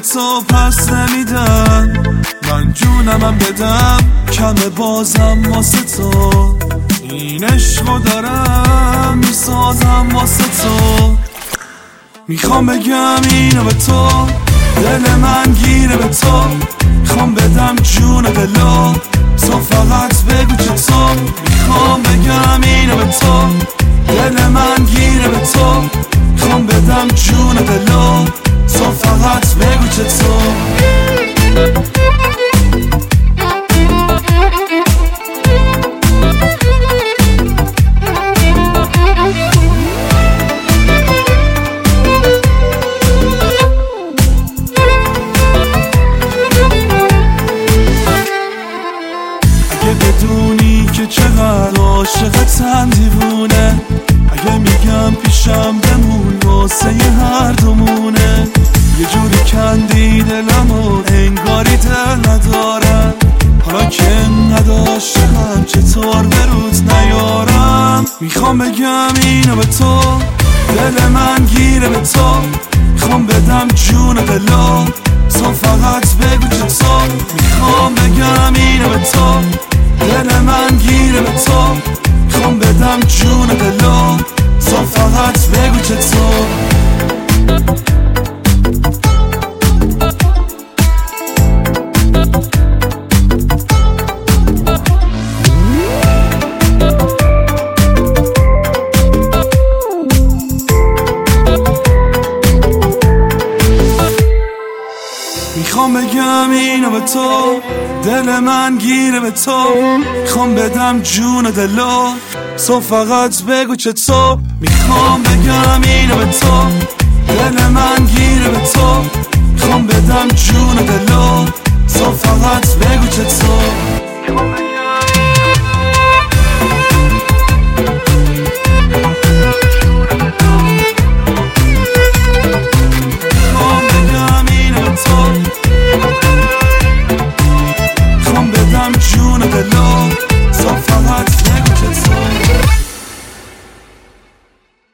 تو پس نمیدم، من جونمم بدم کمه بازم واسه تو. این عشقو دارم میسازم واسه تو. میخوام بگم اینو به تو، دل من گیره به تو. میخوام بدم جون و دلو، تو فقط بگو چطور. میخوام بگم اینو به تو، دل من گیره به تو. میخوام بدم جون و دلو، تو فقط بگو چطور. اگه بدونی که چقدر عاشقتم دیوونه، اگه میگم پیشم بمون واسه هر دومونه. یه جوری کندی دلمو انگاری دل ندارم، حالا که نداشتم چطور بروت نیارم. میخوام بگم اینو به تو، دل من گیره به تو. میخوام بدم جون و دلو، تو فقط بگو چطور. میخوام بگم اینو به تو، دل من گیره به تو. میخوام بدم جون و دلو، تو فقط بگو چطور. میخوام بگم اینو به تو، دل من گیره به تو. میخوام بدم جون و دلو، تو فقط بگو چطور. میخوام بگم اینو به تو، دل من گیره به تو. میخوام بدم جون و دلو، تو فقط بگو چطور.